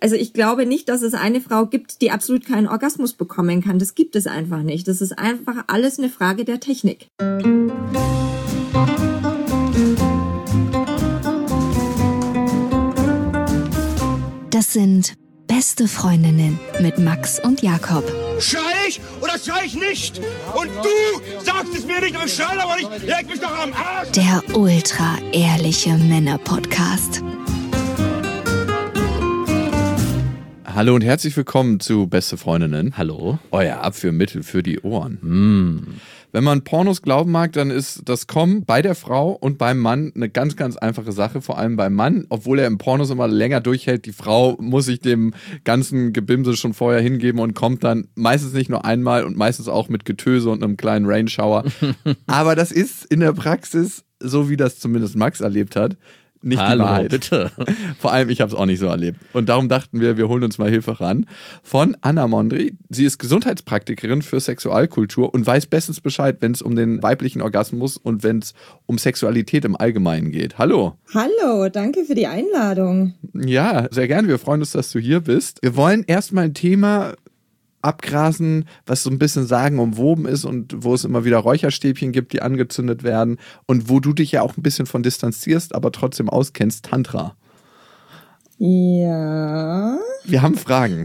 Also ich glaube nicht, dass es eine Frau gibt, die absolut keinen Orgasmus bekommen kann. Das gibt es einfach nicht. Das ist einfach alles eine Frage der Technik. Das sind beste Freundinnen mit Max und Jakob. Schrei ich oder schrei ich nicht? Und du sagst es mir nicht, aber ich schrei aber nicht. Leg mich doch am Arsch. Der ultra-ehrliche Männer-Podcast. Hallo und herzlich willkommen zu Beste Freundinnen. Hallo. Euer Abführmittel für die Ohren. Wenn man Pornos glauben mag, dann ist das Kommen bei der Frau und beim Mann eine ganz, ganz einfache Sache. Vor allem beim Mann, obwohl er im Pornos immer länger durchhält. Die Frau muss sich dem ganzen Gebimse schon vorher hingeben und kommt dann meistens nicht nur einmal und meistens auch mit Getöse und einem kleinen Rainshower. Aber das ist in der Praxis, so wie das zumindest Max erlebt hat, nicht die Wahrheit. Bitte. Vor allem, ich habe es auch nicht so erlebt. Und darum dachten wir holen uns mal Hilfe ran von Anna Mondry. Sie ist Gesundheitspraktikerin für Sexualkultur und weiß bestens Bescheid, wenn es um den weiblichen Orgasmus und wenn es um Sexualität im Allgemeinen geht. Hallo. Hallo, danke für die Einladung. Ja, sehr gerne. Wir freuen uns, dass du hier bist. Wir wollen erstmal ein Thema abgrasen, was so ein bisschen sagenumwoben ist und wo es immer wieder Räucherstäbchen gibt, die angezündet werden und wo du dich ja auch ein bisschen von distanzierst, aber trotzdem auskennst, Tantra. Ja. Wir haben Fragen.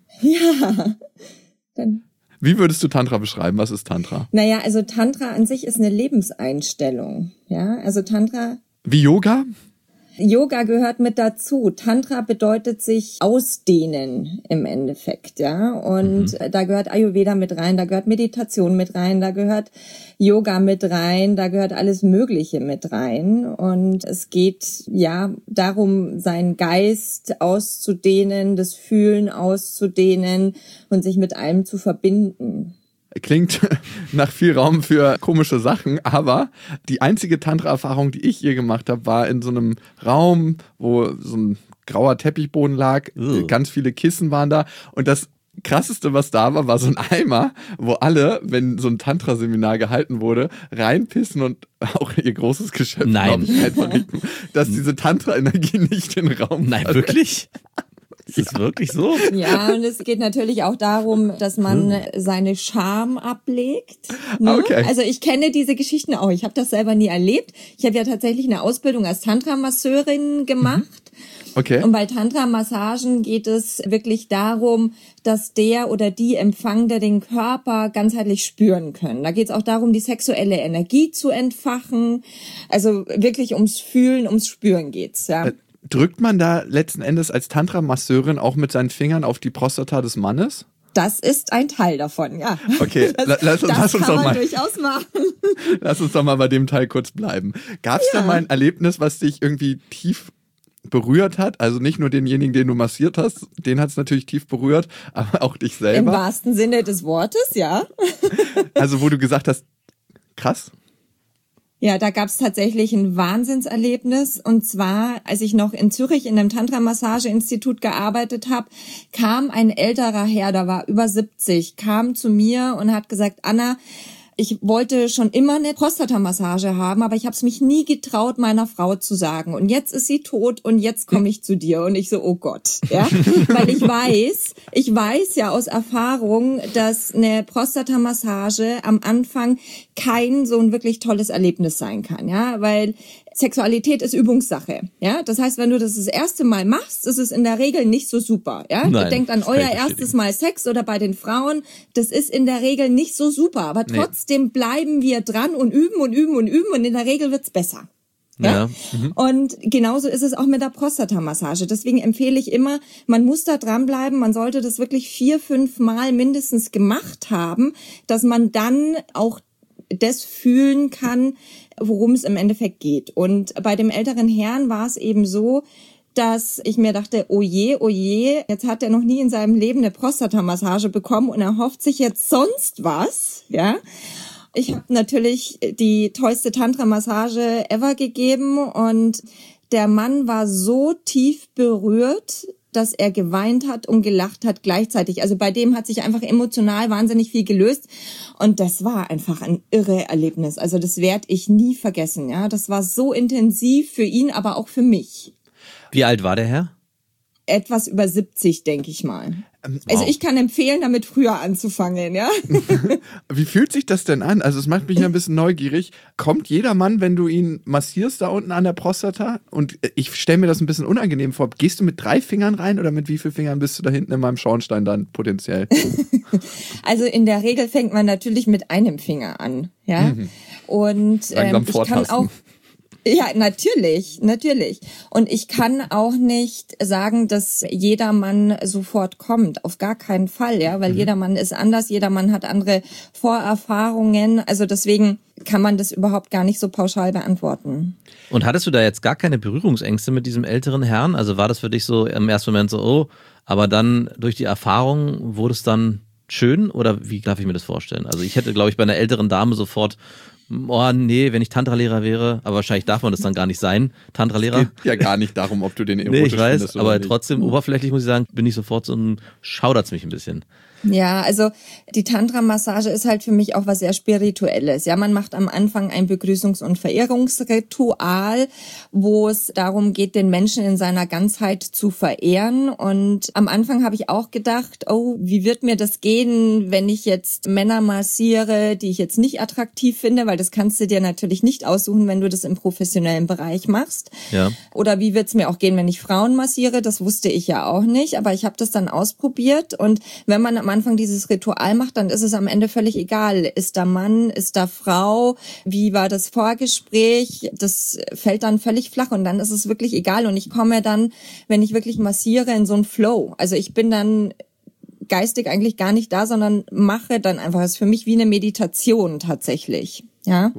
Ja. Dann. Wie würdest du Tantra beschreiben? Was ist Tantra? Naja, also Tantra an sich ist eine Lebenseinstellung. Ja, also Tantra. Wie Yoga? Yoga gehört mit dazu. Tantra bedeutet sich ausdehnen im Endeffekt, ja. Und da gehört Ayurveda mit rein, da gehört Meditation mit rein, da gehört Yoga mit rein, da gehört alles Mögliche mit rein. Und es geht ja darum, seinen Geist auszudehnen, das Fühlen auszudehnen und sich mit allem zu verbinden. Klingt nach viel Raum für komische Sachen, aber die einzige Tantra-Erfahrung, die ich je gemacht habe, war in so einem Raum, wo so ein grauer Teppichboden lag, ganz viele Kissen waren da und das Krasseste, was da war, war so ein Eimer, wo alle, wenn so ein Tantra-Seminar gehalten wurde, reinpissen und auch ihr großes Geschäft verrichten, dass diese Tantra-Energie nicht in den Raum Nein, wirklich? Ist das wirklich so? Ja, und es geht natürlich auch darum, dass man seine Scham ablegt. Ne? Okay. Also ich kenne diese Geschichten auch. Ich habe das selber nie erlebt. Ich habe ja tatsächlich eine Ausbildung als Tantra-Masseurin gemacht. Okay. Und bei Tantra-Massagen geht es wirklich darum, dass der oder die Empfangende den Körper ganzheitlich spüren können. Da geht es auch darum, die sexuelle Energie zu entfachen. Also wirklich ums Fühlen, ums Spüren geht's, ja. Drückt man da letzten Endes als Tantra-Masseurin auch mit seinen Fingern auf die Prostata des Mannes? Das ist ein Teil davon, ja. Okay, lass uns doch mal durchaus machen. Lass uns doch mal bei dem Teil kurz bleiben. Gab es da mal ein Erlebnis, was dich irgendwie tief berührt hat? Also nicht nur denjenigen, den du massiert hast, den hat es natürlich tief berührt, aber auch dich selber. Im wahrsten Sinne des Wortes, ja. Also wo du gesagt hast, krass. Ja, da gab's tatsächlich ein Wahnsinnserlebnis. Und zwar, als ich noch in Zürich in einem Tantra-Massage-Institut gearbeitet habe, kam ein älterer Herr, der war über 70, kam zu mir und hat gesagt, Anna, ich wollte schon immer eine Prostatamassage haben, aber ich habe es mich nie getraut, meiner Frau zu sagen. Und jetzt ist sie tot und jetzt komme ich zu dir. Und ich so, oh Gott, ja, weil ich weiß ja aus Erfahrung, dass eine Prostatamassage am Anfang kein so ein wirklich tolles Erlebnis sein kann, ja, weil Sexualität ist Übungssache, ja. Das heißt, wenn du das erste Mal machst, ist es in der Regel nicht so super, ja. Nein, Denkt an euer erstes Mal Sex oder bei den Frauen, das ist in der Regel nicht so super, aber trotzdem bleiben wir dran und üben und üben und üben und in der Regel wird's besser. Ja. Und genauso ist es auch mit der Prostatamassage. Deswegen empfehle ich immer, man muss da dranbleiben, man sollte das wirklich 4-5 Mal mindestens gemacht haben, dass man dann auch das fühlen kann, worum es im Endeffekt geht. Und bei dem älteren Herrn war es eben so, dass ich mir dachte, oh je, jetzt hat er noch nie in seinem Leben eine Prostatamassage bekommen und er hofft sich jetzt sonst was, ja. Ich habe natürlich die tollste Tantra-Massage ever gegeben und der Mann war so tief berührt, dass er geweint hat und gelacht hat gleichzeitig. Also bei dem hat sich einfach emotional wahnsinnig viel gelöst und das war einfach ein irre Erlebnis. Also das werde ich nie vergessen. Ja, das war so intensiv für ihn, aber auch für mich. Wie alt war der Herr? etwas über 70, denke ich mal. Also ich kann empfehlen, damit früher anzufangen, ja. Wie fühlt sich das denn an? Also es macht mich ja ein bisschen neugierig. Kommt jeder Mann, wenn du ihn massierst da unten an der Prostata? Und ich stelle mir das ein bisschen unangenehm vor. Gehst du mit 3 Fingern rein oder mit wie vielen Fingern bist du da hinten in meinem Schornstein dann potenziell? Also in der Regel fängt man natürlich mit einem Finger an, ja. Und ich kann auch... Ja, natürlich. Und ich kann auch nicht sagen, dass jeder Mann sofort kommt. Auf gar keinen Fall, ja, weil jeder Mann ist anders, jeder Mann hat andere Vorerfahrungen. Also deswegen kann man das überhaupt gar nicht so pauschal beantworten. Und hattest du da jetzt gar keine Berührungsängste mit diesem älteren Herrn? Also war das für dich so im ersten Moment so, oh, aber dann durch die Erfahrung wurde es dann schön? Oder wie darf ich mir das vorstellen? Also ich hätte, glaube ich, bei einer älteren Dame sofort... Oh nee, wenn ich Tantra-Lehrer wäre, aber wahrscheinlich darf man das dann gar nicht sein, Tantra-Lehrer. Es geht ja gar nicht darum, ob du den erotisch findest. Nee, ich weiß, aber nicht. Trotzdem oberflächlich muss ich sagen, bin ich sofort schaudert's mich ein bisschen. Ja, also die Tantra-Massage ist halt für mich auch was sehr Spirituelles. Ja, man macht am Anfang ein Begrüßungs- und Verehrungsritual, wo es darum geht, den Menschen in seiner Ganzheit zu verehren. Und am Anfang habe ich auch gedacht, oh, wie wird mir das gehen, wenn ich jetzt Männer massiere, die ich jetzt nicht attraktiv finde, weil das kannst du dir natürlich nicht aussuchen, wenn du das im professionellen Bereich machst. Ja. Oder wie wird es mir auch gehen, wenn ich Frauen massiere? Das wusste ich ja auch nicht, aber ich habe das dann ausprobiert. Und wenn man am Anfang dieses Ritual macht, dann ist es am Ende völlig egal. Ist da Mann, ist da Frau, wie war das Vorgespräch? Das fällt dann völlig flach und dann ist es wirklich egal. Und ich komme dann, wenn ich wirklich massiere, in so einen Flow. Also ich bin dann geistig eigentlich gar nicht da, sondern mache dann einfach. Das ist für mich wie eine Meditation tatsächlich. Ja.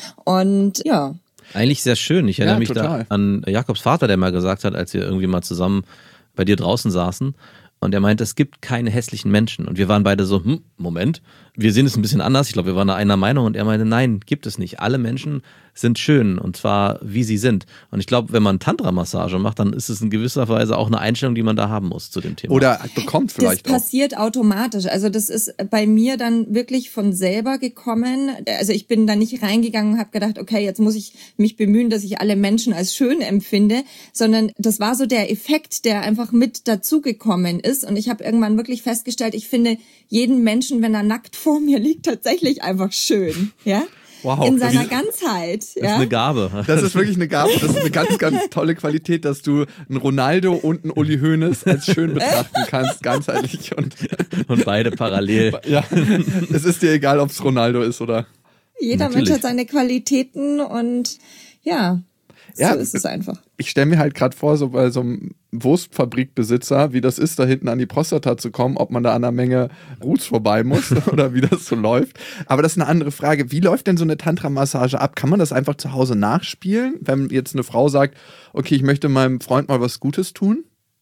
Und ja. Eigentlich sehr schön. Ich erinnere mich total da an Jakobs Vater, der mal gesagt hat, als wir irgendwie mal zusammen bei dir draußen saßen. Und er meinte, es gibt keine hässlichen Menschen. Und wir waren beide so, Moment, wir sehen es ein bisschen anders. Ich glaube, wir waren da einer Meinung. Und er meinte, nein, gibt es nicht. Alle Menschen sind schön. Und zwar, wie sie sind. Und ich glaube, wenn man Tantra-Massage macht, dann ist es in gewisser Weise auch eine Einstellung, die man da haben muss zu dem Thema. Oder bekommt vielleicht das passiert automatisch. Also das ist bei mir dann wirklich von selber gekommen. Also ich bin da nicht reingegangen und habe gedacht, okay, jetzt muss ich mich bemühen, dass ich alle Menschen als schön empfinde. Sondern das war so der Effekt, der einfach mit dazugekommen ist. Und ich habe irgendwann wirklich festgestellt, ich finde jeden Menschen, wenn er nackt vor mir liegt, tatsächlich einfach schön. Ja. Wow, in seiner Ganzheit. Das ist eine Gabe. Das ist wirklich eine Gabe. Das ist eine ganz, ganz tolle Qualität, dass du einen Ronaldo und einen Uli Hoeneß als schön betrachten kannst, ganzheitlich. Und beide parallel. Ja, es ist dir egal, ob es Ronaldo ist oder... Jeder Mensch hat seine Qualitäten und ja, so ist es einfach. Ich stelle mir halt gerade vor, so bei so einem Wurstfabrikbesitzer, wie das ist, da hinten an die Prostata zu kommen, ob man da an einer Menge Roots vorbei muss oder wie das so läuft. Aber das ist eine andere Frage. Wie läuft denn so eine Tantra-Massage ab? Kann man das einfach zu Hause nachspielen, wenn jetzt eine Frau sagt, okay, ich möchte meinem Freund mal was Gutes tun?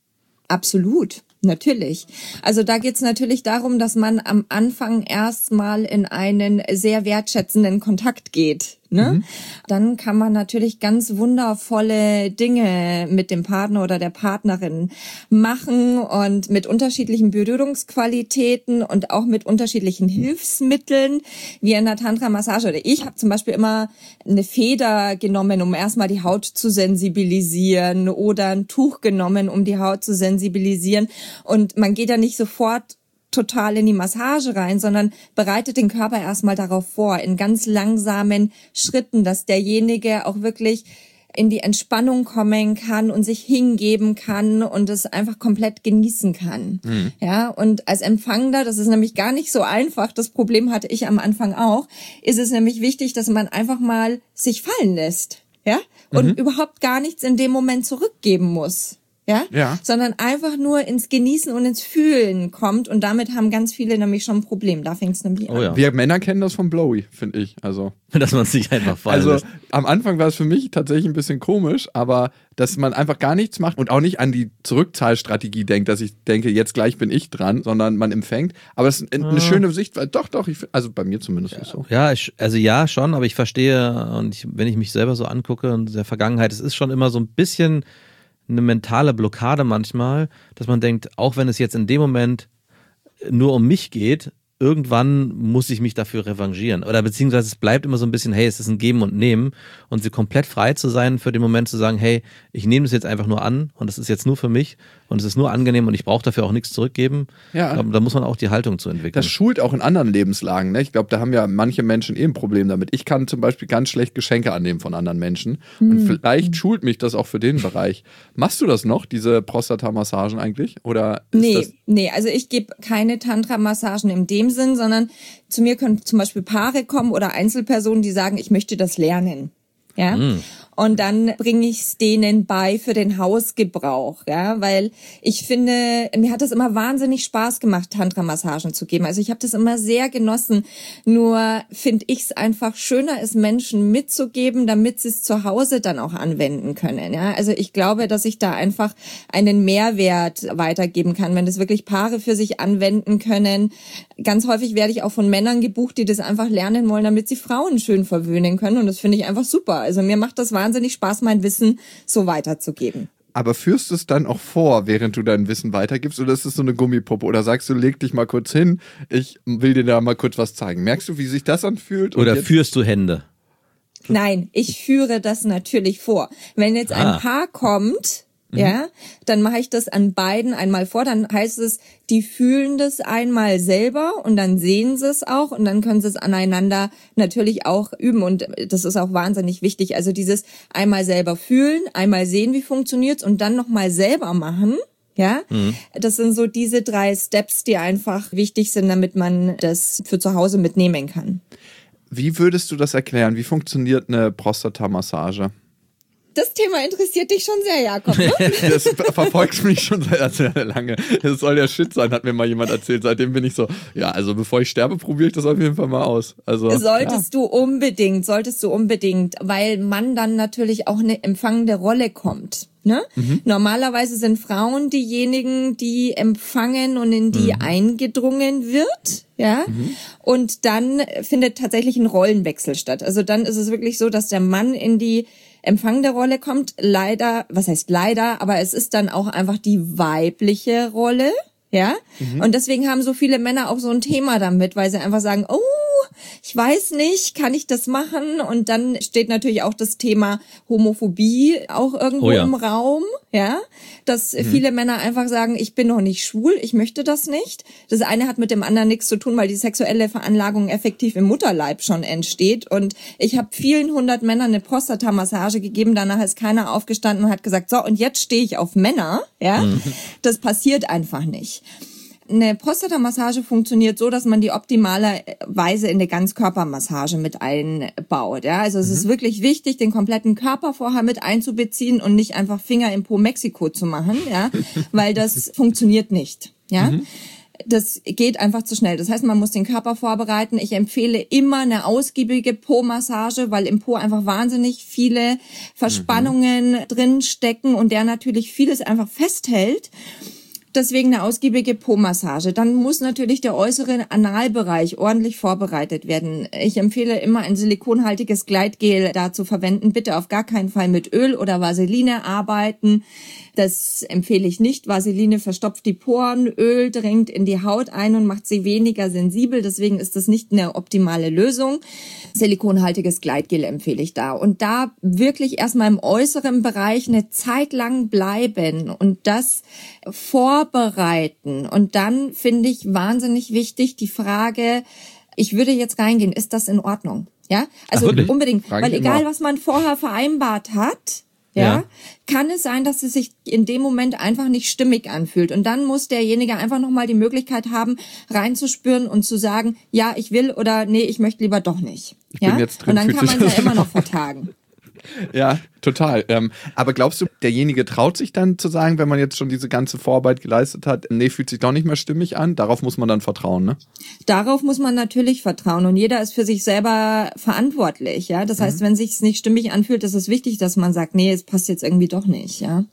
Absolut. Natürlich. Also da geht's natürlich darum, dass man am Anfang erstmal in einen sehr wertschätzenden Kontakt geht. Ne? Dann kann man natürlich ganz wundervolle Dinge mit dem Partner oder der Partnerin machen und mit unterschiedlichen Berührungsqualitäten und auch mit unterschiedlichen Hilfsmitteln, wie in der Tantra-Massage. Oder ich habe zum Beispiel immer eine Feder genommen, um erstmal die Haut zu sensibilisieren, oder ein Tuch genommen, um die Haut zu sensibilisieren. Und man geht ja nicht sofort total in die Massage rein, sondern bereitet den Körper erstmal darauf vor, in ganz langsamen Schritten, dass derjenige auch wirklich in die Entspannung kommen kann und sich hingeben kann und es einfach komplett genießen kann. Ja, und als Empfangender, das ist nämlich gar nicht so einfach, das Problem hatte ich am Anfang auch, ist es nämlich wichtig, dass man einfach mal sich fallen lässt, ja, und überhaupt gar nichts in dem Moment zurückgeben muss. Ja? Sondern einfach nur ins Genießen und ins Fühlen kommt, und damit haben ganz viele nämlich schon ein Problem. Da fängt es nämlich an. Ja. Wir Männer kennen das von Blowy, finde ich. Also, dass man sich einfach fallen lässt. Am Anfang war es für mich tatsächlich ein bisschen komisch, aber dass man einfach gar nichts macht und auch nicht an die Zurückzahlstrategie denkt, dass ich denke, jetzt gleich bin ich dran, sondern man empfängt. Aber es ist eine schöne Sicht, weil doch, also bei mir zumindest ist so. Ja, ja schon, aber ich verstehe, und wenn ich mich selber so angucke in der Vergangenheit, es ist schon immer so ein bisschen eine mentale Blockade manchmal, dass man denkt, auch wenn es jetzt in dem Moment nur um mich geht, irgendwann muss ich mich dafür revanchieren. Oder beziehungsweise es bleibt immer so ein bisschen, hey, es ist ein Geben und Nehmen, und sie komplett frei zu sein für den Moment zu sagen, hey, ich nehme das jetzt einfach nur an und das ist jetzt nur für mich und es ist nur angenehm und ich brauche dafür auch nichts zurückgeben. Ja. Ich glaube, da muss man auch die Haltung zu entwickeln. Das schult auch in anderen Lebenslagen. Ne? Ich glaube, da haben ja manche Menschen ein Problem damit. Ich kann zum Beispiel ganz schlecht Geschenke annehmen von anderen Menschen. Und vielleicht schult mich das auch für den Bereich. Machst du das noch, diese Prostata-Massagen eigentlich? Oder Nee, also ich gebe keine Tantra-Massagen in dem Sinn, sondern zu mir können zum Beispiel Paare kommen oder Einzelpersonen, die sagen, ich möchte das lernen. Ja. Und dann bringe ich es denen bei für den Hausgebrauch, ja, weil ich finde, mir hat das immer wahnsinnig Spaß gemacht, Tantra-Massagen zu geben. Also ich habe das immer sehr genossen. Nur finde ich es einfach schöner, es Menschen mitzugeben, damit sie es zu Hause dann auch anwenden können. Ja, also ich glaube, dass ich da einfach einen Mehrwert weitergeben kann, wenn das wirklich Paare für sich anwenden können. Ganz häufig werde ich auch von Männern gebucht, die das einfach lernen wollen, damit sie Frauen schön verwöhnen können. Und das finde ich einfach super. Also mir macht das wahnsinnig Spaß, mein Wissen so weiterzugeben. Aber führst du es dann auch vor, während du dein Wissen weitergibst, oder ist es so eine Gummipuppe? Oder sagst du, leg dich mal kurz hin, ich will dir da mal kurz was zeigen. Merkst du, wie sich das anfühlt? Oder führst du Hände? Nein, ich führe das natürlich vor. Wenn jetzt ein Paar kommt, ja, dann mache ich das an beiden einmal vor, dann heißt es, die fühlen das einmal selber und dann sehen sie es auch und dann können sie es aneinander natürlich auch üben und das ist auch wahnsinnig wichtig. Also dieses einmal selber fühlen, einmal sehen, wie funktioniert's und dann nochmal selber machen. Ja, das sind so diese 3 Steps, die einfach wichtig sind, damit man das für zu Hause mitnehmen kann. Wie würdest du das erklären? Wie funktioniert eine Prostata-Massage? Das Thema interessiert dich schon sehr, Jakob, ne? Das verfolgt mich schon sehr lange. Das soll ja Shit sein, hat mir mal jemand erzählt. Seitdem bin ich so, ja, also bevor ich sterbe, probiere ich das auf jeden Fall mal aus. Also Solltest du unbedingt, weil man dann natürlich auch eine empfangende Rolle kommt. Ne? Normalerweise sind Frauen diejenigen, die empfangen und in die eingedrungen wird, ja. Und dann findet tatsächlich ein Rollenwechsel statt. Also dann ist es wirklich so, dass der Mann in die empfangende Rolle kommt. Leider, was heißt leider, aber es ist dann auch einfach die weibliche Rolle, ja. Und deswegen haben so viele Männer auch so ein Thema damit, weil sie einfach sagen, oh, ich weiß nicht, kann ich das machen? Und dann steht natürlich auch das Thema Homophobie auch irgendwo im Raum, ja, dass viele Männer einfach sagen, ich bin noch nicht schwul, ich möchte das nicht. Das eine hat mit dem anderen nichts zu tun, weil die sexuelle Veranlagung effektiv im Mutterleib schon entsteht. Und ich habe vielen 100 Männern eine Prostata-Massage gegeben, danach ist keiner aufgestanden und hat gesagt, so, und jetzt stehe ich auf Männer, ja. Das passiert einfach nicht. Eine Prostata-Massage funktioniert so, dass man die optimalerweise in eine Ganzkörpermassage mit einbaut. Ja? Also es ist wirklich wichtig, den kompletten Körper vorher mit einzubeziehen und nicht einfach Finger im Po Mexiko zu machen, ja, weil das funktioniert nicht. Ja. Das geht einfach zu schnell. Das heißt, man muss den Körper vorbereiten. Ich empfehle immer eine ausgiebige Po-Massage, weil im Po einfach wahnsinnig viele Verspannungen drin stecken und der natürlich vieles einfach festhält. Deswegen eine ausgiebige Po-Massage. Dann muss natürlich der äußere Analbereich ordentlich vorbereitet werden. Ich empfehle immer ein silikonhaltiges Gleitgel da zu verwenden. Bitte auf gar keinen Fall mit Öl oder Vaseline arbeiten. Das empfehle ich nicht. Vaseline verstopft die Poren, Öl dringt in die Haut ein und macht sie weniger sensibel. Deswegen ist das nicht eine optimale Lösung. Silikonhaltiges Gleitgel empfehle ich da. Und da wirklich erstmal im äußeren Bereich eine Zeit lang bleiben und das vorbereiten. Und dann finde ich wahnsinnig wichtig die Frage, ich würde jetzt reingehen, ist das in Ordnung? Ja, also unbedingt, weil egal was man vorher vereinbart hat, ja, kann es sein, dass es sich in dem Moment einfach nicht stimmig anfühlt. Und dann muss derjenige einfach nochmal die Möglichkeit haben, reinzuspüren und zu sagen, ja, ich will oder nee, ich möchte lieber doch nicht. Ich bin jetzt drin, und dann kann man es ja immer noch vertagen. Ja, total. Aber glaubst du, derjenige traut sich dann zu sagen, wenn man jetzt schon diese ganze Vorarbeit geleistet hat, nee, fühlt sich doch nicht mehr stimmig an? Darauf muss man dann vertrauen, ne? Darauf muss man natürlich vertrauen und jeder ist für sich selber verantwortlich, ja. Das heißt, wenn sich's nicht stimmig anfühlt, ist es wichtig, dass man sagt, nee, es passt jetzt irgendwie doch nicht, ja.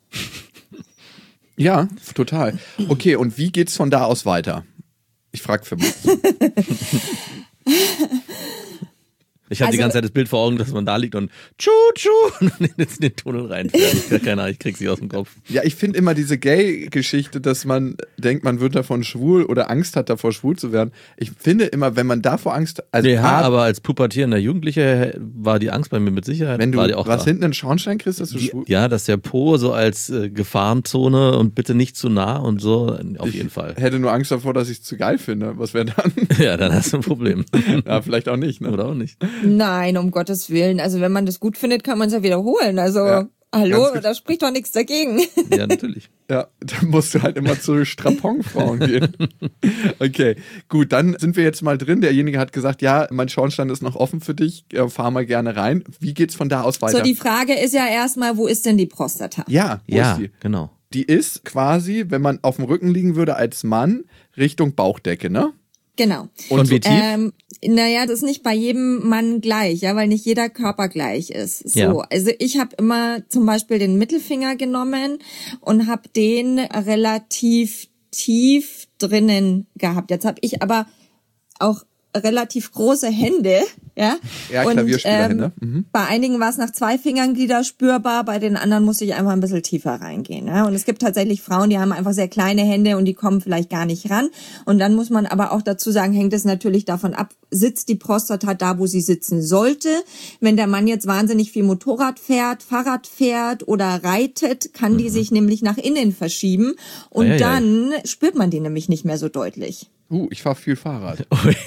Ja, total. Okay, und wie geht's von da aus weiter? Ich frage für mich. Ich habe die ganze Zeit das Bild vor Augen, dass man da liegt und und jetzt in den Tunnel reinfährt. Keine Ahnung, ich krieg sie aus dem Kopf. Ja, ich finde immer diese Gay-Geschichte, dass man denkt, man wird davon schwul oder Angst hat davor, schwul zu werden. Ich finde immer, wenn man davor Angst hat... Also aber als pubertierender Jugendlicher war die Angst bei mir mit Sicherheit. Wenn du auch was da. hinten in den Schornstein kriegst, dass du schwul... Ja, dass der Po so als Gefahrenzone und bitte nicht zu nah und so, auf jeden Fall. Ich hätte nur Angst davor, dass ich es zu geil finde. Was wäre dann? Ja, dann hast du ein Problem. Ja, vielleicht auch nicht. Ne? Oder auch nicht. Nein, um Gottes Willen. Also wenn man das gut findet, kann man es ja wiederholen. Also hallo, da spricht doch nichts dagegen. Ja, natürlich. Ja, dann musst du halt immer zu Straponfrauen gehen. Okay, gut, dann sind wir jetzt mal drin. Derjenige hat gesagt, ja, mein Schornstein ist noch offen für dich, fahr mal gerne rein. Wie geht's von da aus weiter? So, die Frage ist ja erstmal, wo ist denn die Prostata? Ja, wo ist die? Genau. Die ist quasi, wenn man auf dem Rücken liegen würde als Mann, Richtung Bauchdecke, ne? Genau. Und wie tief? Naja, das ist nicht bei jedem Mann gleich, ja, weil nicht jeder Körper gleich ist. So, Ja. also ich habe immer zum Beispiel den Mittelfinger genommen und habe den relativ tief drinnen gehabt. Jetzt habe ich aber auch relativ große Hände, ja. Ja, und Klavierspielerhände. bei einigen war es nach 2 Fingernglieder spürbar, bei den anderen musste ich einfach ein bisschen tiefer reingehen. Ja? Und es gibt tatsächlich Frauen, die haben einfach sehr kleine Hände und die kommen vielleicht gar nicht ran. Und dann muss man aber auch dazu sagen, hängt es natürlich davon ab, sitzt die Prostata da, wo sie sitzen sollte. Wenn der Mann jetzt wahnsinnig viel Motorrad fährt, Fahrrad fährt oder reitet, kann die sich nämlich nach innen verschieben und dann spürt man die nämlich nicht mehr so deutlich. Ich fahre viel Fahrrad.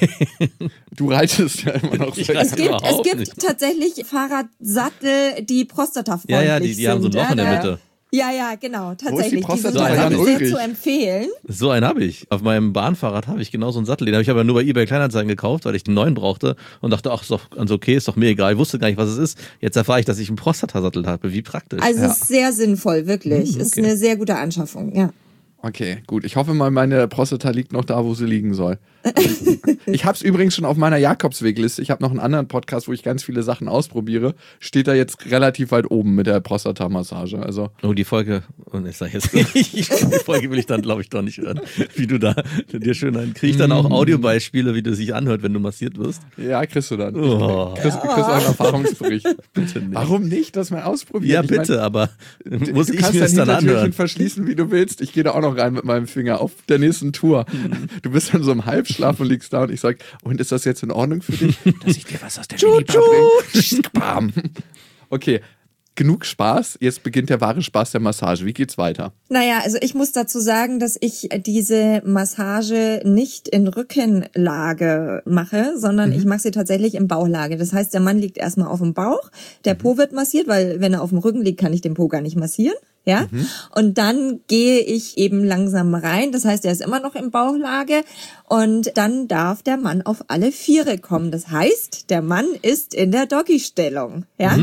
Du reitest ja immer noch sehr. Es gibt tatsächlich Fahrradsattel, die prostatafreundlich Ja, die haben so ein Loch in der Mitte. Ja, genau, tatsächlich. Wo ist die Die sind Prostata? tatsächlich sehr zu empfehlen. So einen habe ich. Auf meinem Bahnfahrrad habe ich genau so einen Sattel. Den habe ich aber nur bei eBay Kleinanzeigen gekauft, weil ich den neuen brauchte und dachte, ach, ist doch ganz okay, ist doch mir egal. Ich wusste gar nicht, was es ist. Jetzt erfahre ich, dass ich einen Prostatasattel habe. Wie praktisch. Also es ist sehr sinnvoll, wirklich. Ist eine sehr gute Anschaffung, ja. Okay, gut. Ich hoffe mal, meine Prostata liegt noch da, wo sie liegen soll. Ich habe es übrigens schon auf meiner Jakobswegliste. Ich habe noch einen anderen Podcast, wo ich ganz viele Sachen ausprobiere. Steht da jetzt relativ weit oben mit der Prostata-Massage. Also die Folge, und ich sage jetzt die Folge will ich dann, glaube ich, doch nicht hören. Wie du da dir schön kriege ich dann auch Audiobeispiele, wie du sich anhört, wenn du massiert wirst. Ja, kriegst du dann. Kriegst auch einen Erfahrungsbericht. Bitte nicht. Warum nicht? Das mal ausprobieren. Ja, bitte, aber muss ich mir das dann Hintertürchen anhören? verschließen, wie du willst. Ich gehe da auch noch rein mit meinem Finger auf der nächsten Tour. Du bist dann so im Halbschlaf und liegst da und ich sag, und ist das jetzt in Ordnung für dich? Dass ich dir was aus der Minibar bringe? Bam. Okay, genug Spaß. Jetzt beginnt der wahre Spaß der Massage. Wie geht's weiter? Naja, also ich muss dazu sagen, dass ich diese Massage nicht in Rückenlage mache, sondern ich mache sie tatsächlich in Bauchlage. Das heißt, der Mann liegt erstmal auf dem Bauch, der Po wird massiert, weil wenn er auf dem Rücken liegt, kann ich den Po gar nicht massieren. Ja, und dann gehe ich eben langsam rein. Das heißt, er ist immer noch in Bauchlage und dann darf der Mann auf alle Viere kommen. Das heißt, der Mann ist in der Doggy-Stellung. Ja.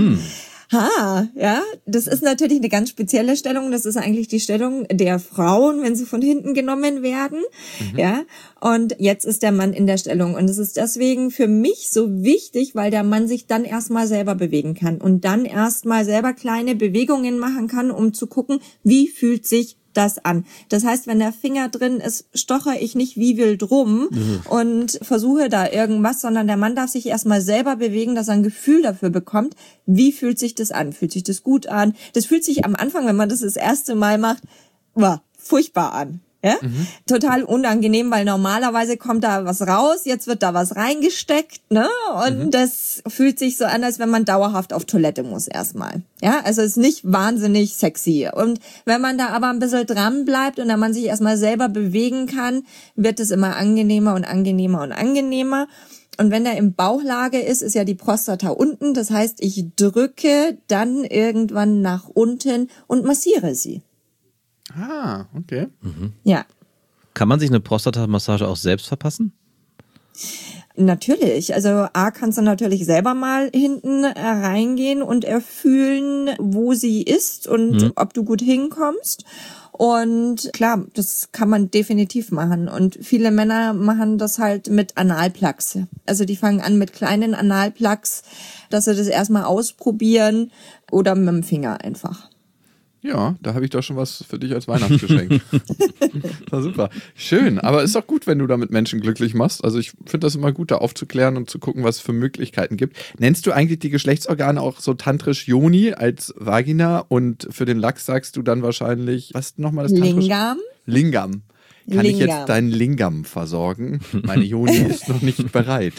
Ja, das ist natürlich eine ganz spezielle Stellung. Das ist eigentlich die Stellung der Frauen, wenn sie von hinten genommen werden. Ja, und jetzt ist der Mann in der Stellung. Und es ist deswegen für mich so wichtig, weil der Mann sich dann erstmal selber bewegen kann und dann erstmal selber kleine Bewegungen machen kann, um zu gucken, wie fühlt sich das an. Das heißt, wenn der Finger drin ist, stocher ich nicht wie wild rum und versuche da irgendwas, sondern der Mann darf sich erstmal selber bewegen, dass er ein Gefühl dafür bekommt, wie fühlt sich das an? Fühlt sich das gut an? Das fühlt sich am Anfang, wenn man das erste Mal macht, furchtbar an. Ja? Total unangenehm, weil normalerweise kommt da was raus, jetzt wird da was reingesteckt, ne? Und das fühlt sich so an, als wenn man dauerhaft auf Toilette muss erstmal. Ja, also ist nicht wahnsinnig sexy. Und wenn man da aber ein bisschen dran bleibt und dann man sich erstmal selber bewegen kann, wird es immer angenehmer und angenehmer und angenehmer. Und wenn er im Bauchlage ist, ist ja die Prostata unten. Das heißt, ich drücke dann irgendwann nach unten und massiere sie. Ah, okay. Ja. Kann man sich eine Prostata-Massage auch selbst verpassen? Natürlich. Also kannst du natürlich selber mal hinten reingehen und erfühlen, wo sie ist und ob du gut hinkommst. Und klar, das kann man definitiv machen. Und viele Männer machen das halt mit Analplugs. Also die fangen an mit kleinen Analplugs, dass sie das erstmal ausprobieren oder mit dem Finger einfach. Ja, da habe ich doch schon was für dich als Weihnachtsgeschenk. War super. Schön, aber ist auch gut, wenn du damit Menschen glücklich machst. Also ich finde das immer gut, da aufzuklären und zu gucken, was es für Möglichkeiten gibt. Nennst du eigentlich die Geschlechtsorgane auch so tantrisch Yoni als Vagina und für den Lachs sagst du dann wahrscheinlich, was nochmal das tantrisch? Lingam. Kann ich jetzt deinen Lingam versorgen? Meine Yoni ist noch nicht bereit.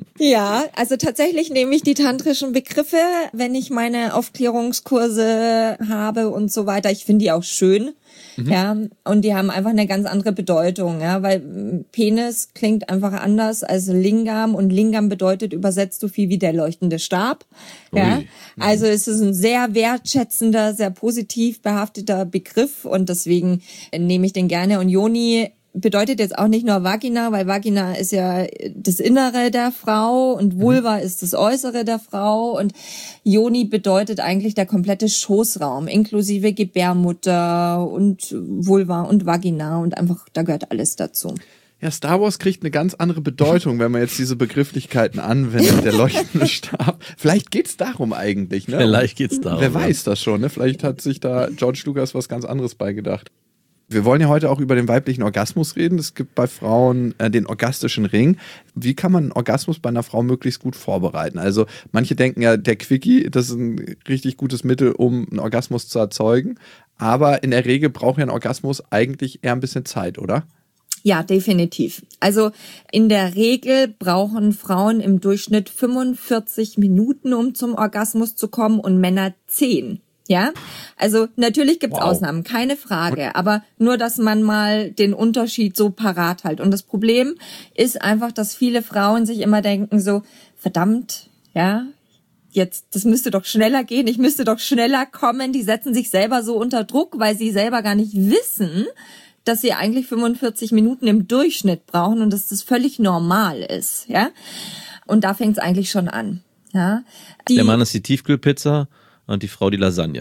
Ja, also tatsächlich nehme ich die tantrischen Begriffe, wenn ich meine Aufklärungskurse habe und so weiter. Ich finde die auch schön, ja, und die haben einfach eine ganz andere Bedeutung, ja, weil Penis klingt einfach anders als Lingam und Lingam bedeutet übersetzt so viel wie der leuchtende Stab, ja. Also es ist ein sehr wertschätzender, sehr positiv behafteter Begriff und deswegen nehme ich den gerne. Und Yoni bedeutet jetzt auch nicht nur Vagina, weil Vagina ist ja das Innere der Frau und Vulva ist das Äußere der Frau und Yoni bedeutet eigentlich der komplette Schoßraum, inklusive Gebärmutter und Vulva und Vagina und einfach, da gehört alles dazu. Ja, Star Wars kriegt eine ganz andere Bedeutung, wenn man jetzt diese Begrifflichkeiten anwendet, der leuchtende Stab. Vielleicht geht's darum eigentlich, ne? Vielleicht geht's darum. Wer weiß das schon, ne? Vielleicht hat sich da George Lucas was ganz anderes beigedacht. Wir wollen ja heute auch über den weiblichen Orgasmus reden. Es gibt bei Frauen den orgastischen Ring. Wie kann man einen Orgasmus bei einer Frau möglichst gut vorbereiten? Also manche denken ja, der Quickie, das ist ein richtig gutes Mittel, um einen Orgasmus zu erzeugen. Aber in der Regel braucht ja ein Orgasmus eigentlich eher ein bisschen Zeit, oder? Ja, definitiv. Also in der Regel brauchen Frauen im Durchschnitt 45 Minuten, um zum Orgasmus zu kommen und Männer 10. Ja, also natürlich gibt's Ausnahmen, keine Frage, aber nur, dass man mal den Unterschied so parat hält. Und das Problem ist einfach, dass viele Frauen sich immer denken so, verdammt, ja, jetzt, das müsste doch schneller gehen, ich müsste doch schneller kommen. Die setzen sich selber so unter Druck, weil sie selber gar nicht wissen, dass sie eigentlich 45 Minuten im Durchschnitt brauchen und dass das völlig normal ist, ja. Und da fängt's eigentlich schon an, ja. Der Mann ist die Tiefkühlpizza und die Frau die Lasagne.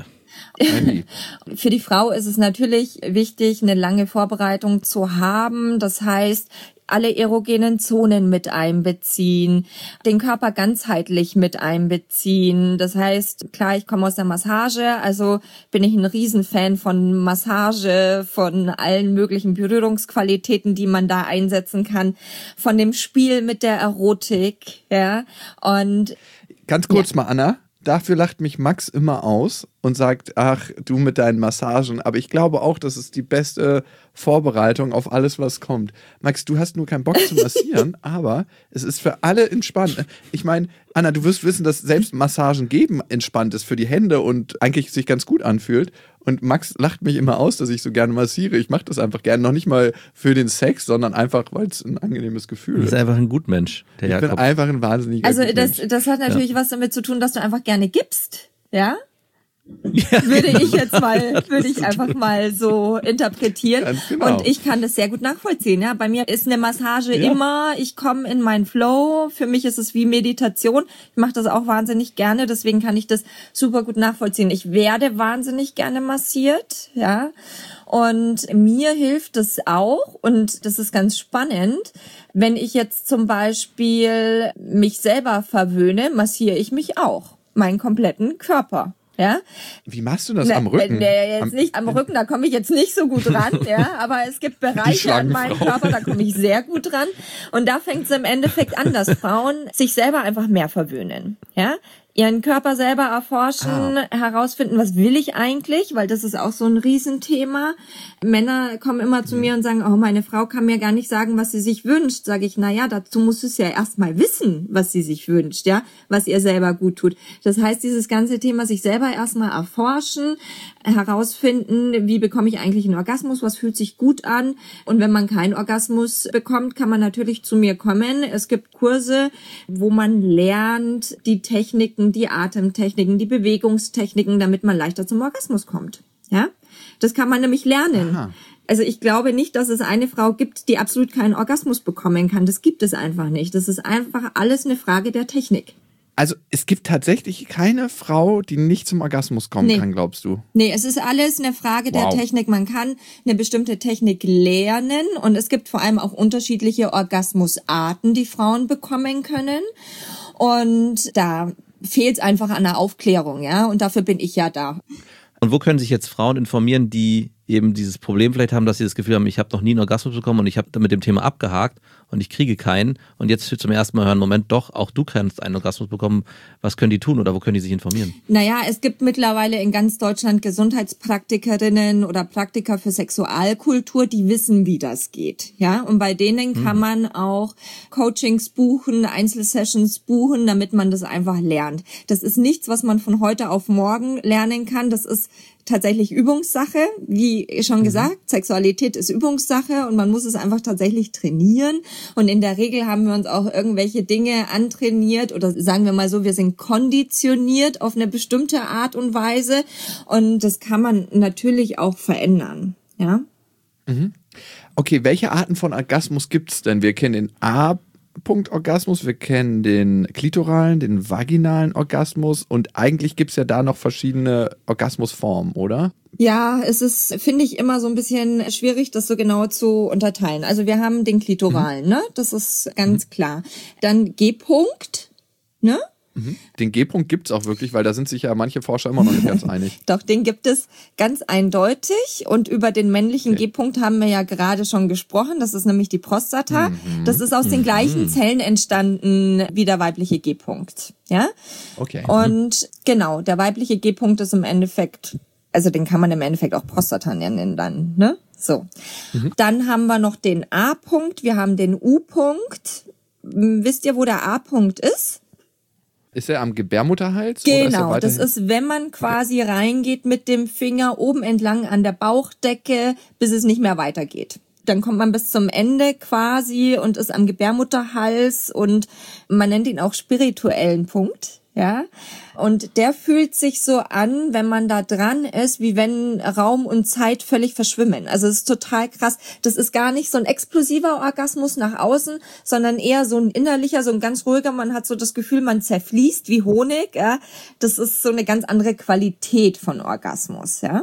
Für die Frau ist es natürlich wichtig, eine lange Vorbereitung zu haben. Das heißt, alle erogenen Zonen mit einbeziehen, den Körper ganzheitlich mit einbeziehen. Das heißt, klar, ich komme aus der Massage, also bin ich ein Riesenfan von Massage, von allen möglichen Berührungsqualitäten, die man da einsetzen kann, von dem Spiel mit der Erotik, ja. Und ganz kurz mal, Anna. Dafür lacht mich Max immer aus und sagt, ach, du mit deinen Massagen. Aber ich glaube auch, das ist die beste Vorbereitung auf alles, was kommt. Max, du hast nur keinen Bock zu massieren, aber es ist für alle entspannt. Ich meine, Anna, du wirst wissen, dass selbst Massagen geben entspannt ist für die Hände und eigentlich sich ganz gut anfühlt. Und Max lacht mich immer aus, dass ich so gerne massiere. Ich mache das einfach gerne. Noch nicht mal für den Sex, sondern einfach, weil es ein angenehmes Gefühl ist. Du bist einfach ein Gutmensch, der Jakob. Ich bin einfach ein wahnsinniger Gutmensch. Also das hat natürlich was damit zu tun, dass du einfach gerne gibst, ja? Ja, würde ich einfach mal so interpretieren. Ganz genau. Und ich kann das sehr gut nachvollziehen. Ja, bei mir ist eine Massage immer, ich komme in meinen Flow. Für mich ist es wie Meditation. Ich mache das auch wahnsinnig gerne, deswegen kann ich das super gut nachvollziehen. Ich werde wahnsinnig gerne massiert, ja. Und mir hilft es auch, und das ist ganz spannend, wenn ich jetzt zum Beispiel mich selber verwöhne, massiere ich mich auch, meinen kompletten Körper. Ja? Wie machst du das am Rücken? Jetzt nicht am Rücken, da komme ich jetzt nicht so gut ran, ja, aber es gibt Bereiche an meinem Körper, da komme ich sehr gut ran. Und da fängt es im Endeffekt an, dass Frauen sich selber einfach mehr verwöhnen, ja. Ihren Körper selber erforschen, herausfinden, was will ich eigentlich, weil das ist auch so ein Riesenthema. Männer kommen immer zu mir und sagen, oh, meine Frau kann mir gar nicht sagen, was sie sich wünscht. Sage ich, na ja, dazu muss es ja erstmal wissen, was sie sich wünscht, ja, was ihr selber gut tut. Das heißt, dieses ganze Thema sich selber erstmal erforschen, herausfinden, wie bekomme ich eigentlich einen Orgasmus, was fühlt sich gut an. Und wenn man keinen Orgasmus bekommt, kann man natürlich zu mir kommen. Es gibt Kurse, wo man lernt, die Techniken, die Atemtechniken, die Bewegungstechniken, damit man leichter zum Orgasmus kommt. Ja, das kann man nämlich lernen. Aha. Also ich glaube nicht, dass es eine Frau gibt, die absolut keinen Orgasmus bekommen kann. Das gibt es einfach nicht. Das ist einfach alles eine Frage der Technik. Also es gibt tatsächlich keine Frau, die nicht zum Orgasmus kommen kann, glaubst du? Nee, es ist alles eine Frage der Technik. Man kann eine bestimmte Technik lernen und es gibt vor allem auch unterschiedliche Orgasmusarten, die Frauen bekommen können. Und da fehlt es einfach an der Aufklärung, ja, und dafür bin ich ja da. Und wo können sich jetzt Frauen informieren, die eben dieses Problem vielleicht haben, dass sie das Gefühl haben, ich habe noch nie einen Orgasmus bekommen und ich habe mit dem Thema abgehakt und ich kriege keinen und jetzt zum ersten Mal hören, Moment, doch, auch du kannst einen Orgasmus bekommen. Was können die tun oder wo können die sich informieren? Naja, es gibt mittlerweile in ganz Deutschland Gesundheitspraktikerinnen oder Praktiker für Sexualkultur, die wissen, wie das geht. Ja, und bei denen kann man auch Coachings buchen, Einzelsessions buchen, damit man das einfach lernt. Das ist nichts, was man von heute auf morgen lernen kann. Das ist tatsächlich Übungssache, wie schon gesagt, Sexualität ist Übungssache und man muss es einfach tatsächlich trainieren und in der Regel haben wir uns auch irgendwelche Dinge antrainiert oder sagen wir mal so, wir sind konditioniert auf eine bestimmte Art und Weise und das kann man natürlich auch verändern, ja. Okay, welche Arten von Orgasmus gibt's denn? Wir kennen den A-Punkt-Orgasmus, wir kennen den klitoralen, den vaginalen Orgasmus und eigentlich gibt's ja da noch verschiedene Orgasmusformen, oder? Ja, es ist, finde ich, immer so ein bisschen schwierig, das so genau zu unterteilen. Also wir haben den klitoralen, ne? Das ist ganz klar. Dann G-Punkt, ne? Den G-Punkt gibt's auch wirklich, weil da sind sich ja manche Forscher immer noch nicht ganz einig. Doch, den gibt es ganz eindeutig und über den männlichen G-Punkt haben wir ja gerade schon gesprochen, das ist nämlich die Prostata. Das ist aus den gleichen Zellen entstanden wie der weibliche G-Punkt, ja? Okay. Und genau, der weibliche G-Punkt ist im Endeffekt, also den kann man im Endeffekt auch Prostata nennen dann, ne? So. Dann haben wir noch den A-Punkt, wir haben den U-Punkt. Wisst ihr, wo der A-Punkt ist? Ist er am Gebärmutterhals? Genau, oder das ist, wenn man quasi reingeht mit dem Finger oben entlang an der Bauchdecke, bis es nicht mehr weitergeht. Dann kommt man bis zum Ende quasi und ist am Gebärmutterhals und man nennt ihn auch spirituellen Punkt. Ja, und der fühlt sich so an, wenn man da dran ist, wie wenn Raum und Zeit völlig verschwimmen. Also es ist total krass. Das ist gar nicht so ein explosiver Orgasmus nach außen, sondern eher so ein innerlicher, so ein ganz ruhiger. Man hat so das Gefühl, man zerfließt wie Honig. Ja, das ist so eine ganz andere Qualität von Orgasmus. Ja.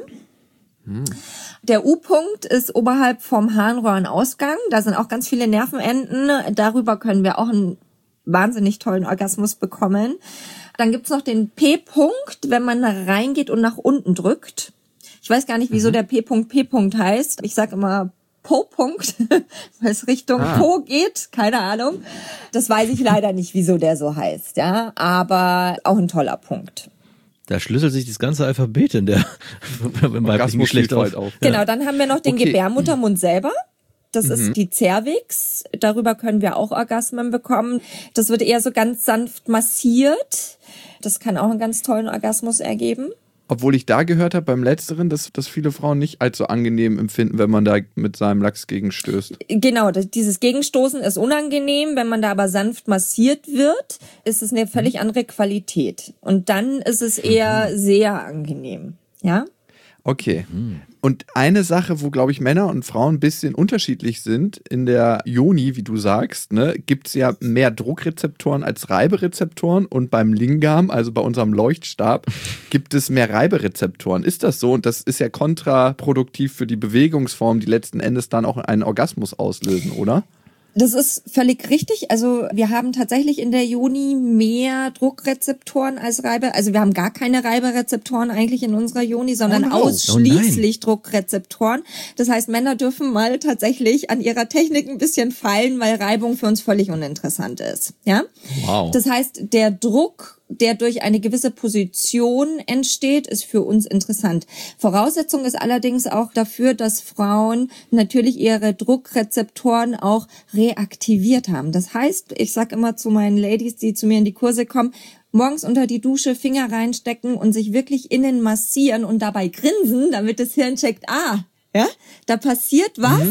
Der U-Punkt ist oberhalb vom Harnröhrenausgang. Da sind auch ganz viele Nervenenden. Darüber können wir auch einen wahnsinnig tollen Orgasmus bekommen. Dann gibt's noch den P-Punkt, wenn man da reingeht und nach unten drückt. Ich weiß gar nicht, wieso der P-Punkt P-Punkt heißt. Ich sag immer Po-Punkt, weil es Richtung Po geht. Keine Ahnung. Das weiß ich leider nicht, wieso der so heißt. Ja, aber auch ein toller Punkt. Da schlüsselt sich das ganze Alphabet in der im weiblichen Geschlecht auf. Genau, dann haben wir noch den Gebärmuttermund selber. Das ist die Cervix. Darüber können wir auch Orgasmen bekommen. Das wird eher so ganz sanft massiert. Das kann auch einen ganz tollen Orgasmus ergeben. Obwohl ich da gehört habe beim Letzteren, dass viele Frauen nicht allzu angenehm empfinden, wenn man da mit seinem Lachs gegenstößt. Genau, dieses Gegenstoßen ist unangenehm. Wenn man da aber sanft massiert wird, ist es eine völlig andere Qualität. Und dann ist es eher sehr angenehm. Ja? Okay. Und eine Sache, wo, glaube ich, Männer und Frauen ein bisschen unterschiedlich sind, in der Yoni, wie du sagst, ne, gibt es ja mehr Druckrezeptoren als Reiberezeptoren und beim Lingam, also bei unserem Leuchtstab, gibt es mehr Reiberezeptoren. Ist das so? Und das ist ja kontraproduktiv für die Bewegungsform, die letzten Endes dann auch einen Orgasmus auslösen, oder? Das ist völlig richtig. Also wir haben tatsächlich in der Yoni mehr Druckrezeptoren als Reibe. Also wir haben gar keine Reiberezeptoren eigentlich in unserer Yoni, sondern ausschließlich Druckrezeptoren. Das heißt, Männer dürfen mal tatsächlich an ihrer Technik ein bisschen feilen, weil Reibung für uns völlig uninteressant ist. Ja? Wow. Das heißt, der Druck, der durch eine gewisse Position entsteht, ist für uns interessant. Voraussetzung ist allerdings auch dafür, dass Frauen natürlich ihre Druckrezeptoren auch reaktiviert haben. Das heißt, ich sage immer zu meinen Ladies, die zu mir in die Kurse kommen, morgens unter die Dusche Finger reinstecken und sich wirklich innen massieren und dabei grinsen, damit das Hirn checkt, ja, da passiert was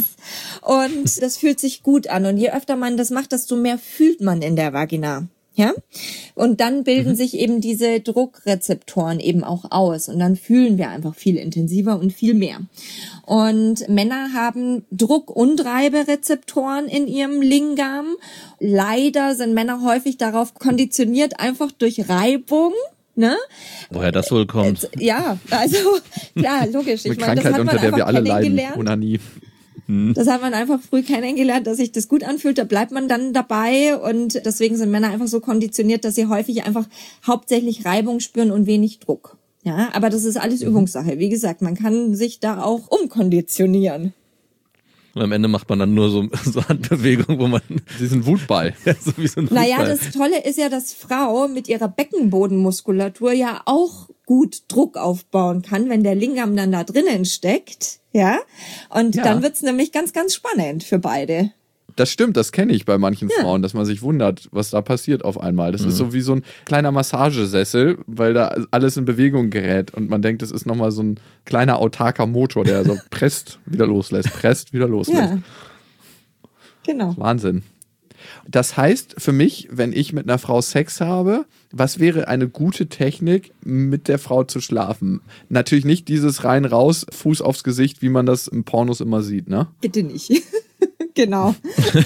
und das fühlt sich gut an. Und je öfter man das macht, desto mehr fühlt man in der Vagina. Ja, und dann bilden sich eben diese Druckrezeptoren eben auch aus und dann fühlen wir einfach viel intensiver und viel mehr. Und Männer haben Druck- und Reiberezeptoren in ihrem Lingam. Leider sind Männer häufig darauf konditioniert, einfach durch Reibung. Ne? Woher das wohl kommt? Ja, also klar, logisch. Ich meine, das hat man unter der wir alle leiden, Onanie. Das hat man einfach früh kennengelernt, dass sich das gut anfühlt, da bleibt man dann dabei und deswegen sind Männer einfach so konditioniert, dass sie häufig einfach hauptsächlich Reibung spüren und wenig Druck. Ja, aber das ist alles Übungssache. Wie gesagt, man kann sich da auch umkonditionieren. Und am Ende macht man dann nur so Handbewegungen, wo man... Sie sind Wutball. Ja, so wie so ein Wutball. Naja, das Tolle ist ja, dass Frau mit ihrer Beckenbodenmuskulatur ja auch gut Druck aufbauen kann, wenn der Lingam dann da drinnen steckt. Ja, und dann wird's nämlich ganz, ganz spannend für beide. Das stimmt, das kenne ich bei manchen Frauen, dass man sich wundert, was da passiert auf einmal. Das ist so wie so ein kleiner Massagesessel, weil da alles in Bewegung gerät und man denkt, das ist nochmal so ein kleiner autarker Motor, der so presst, wieder loslässt. Ja, genau. Wahnsinn. Das heißt für mich, wenn ich mit einer Frau Sex habe, was wäre eine gute Technik, mit der Frau zu schlafen? Natürlich nicht dieses rein raus, Fuß aufs Gesicht, wie man das im Pornos immer sieht, ne? Bitte nicht. Genau.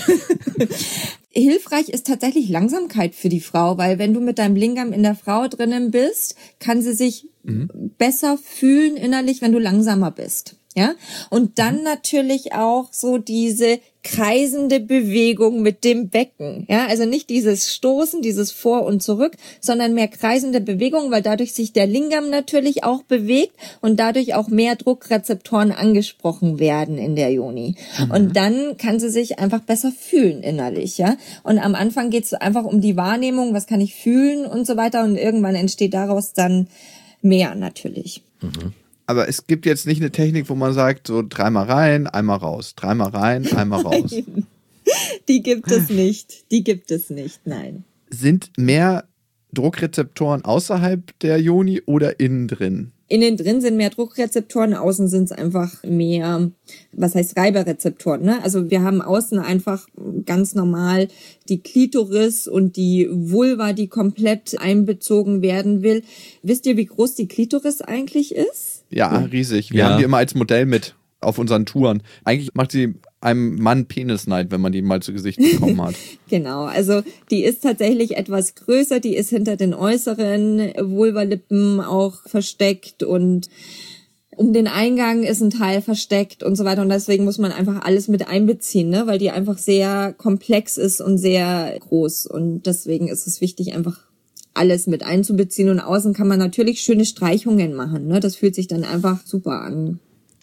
Hilfreich ist tatsächlich Langsamkeit für die Frau, weil wenn du mit deinem Lingam in der Frau drinnen bist, kann sie sich besser fühlen innerlich, wenn du langsamer bist. Ja, und dann natürlich auch so diese kreisende Bewegung mit dem Becken. Ja, also nicht dieses Stoßen, dieses Vor und Zurück, sondern mehr kreisende Bewegung, weil dadurch sich der Lingam natürlich auch bewegt und dadurch auch mehr Druckrezeptoren angesprochen werden in der Yoni. Und dann kann sie sich einfach besser fühlen innerlich. Ja, und am Anfang geht es einfach um die Wahrnehmung, was kann ich fühlen und so weiter. Und irgendwann entsteht daraus dann mehr natürlich. Aber es gibt jetzt nicht eine Technik, wo man sagt, so 3-mal rein, einmal raus, 3-mal rein, einmal raus. Die gibt es nicht. Die gibt es nicht, nein. Sind mehr Druckrezeptoren außerhalb der Yoni oder innen drin? Innen drin sind mehr Druckrezeptoren, außen sind es einfach mehr, was heißt Reiberrezeptoren, ne? Also wir haben außen einfach ganz normal die Klitoris und die Vulva, die komplett einbezogen werden will. Wisst ihr, wie groß die Klitoris eigentlich ist? Ja, riesig. Wir haben die immer als Modell mit auf unseren Touren. Eigentlich macht sie einem Mann Penisneid, wenn man die mal zu Gesicht bekommen hat. Genau, also die ist tatsächlich etwas größer, die ist hinter den äußeren Vulvalippen auch versteckt und um den Eingang ist ein Teil versteckt und so weiter und deswegen muss man einfach alles mit einbeziehen, ne, weil die einfach sehr komplex ist und sehr groß und deswegen ist es wichtig, einfach alles mit einzubeziehen und außen kann man natürlich schöne Streichungen machen, ne, das fühlt sich dann einfach super an.